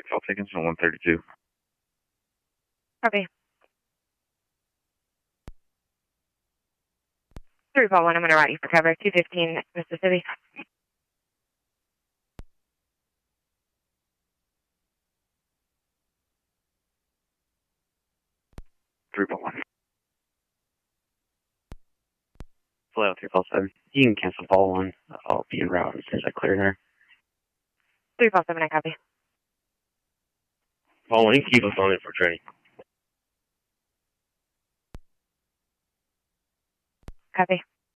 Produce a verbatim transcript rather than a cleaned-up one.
I'll take us on one thirty-two. Copy. three four one, I'm going to route you for cover. two fifteen Mississippi. three four one. Fly out three four seven. You can cancel ball one. I'll be en route as soon as I clear there. three four seven, I copy. Ball one, you can keep us on it for training. Copy.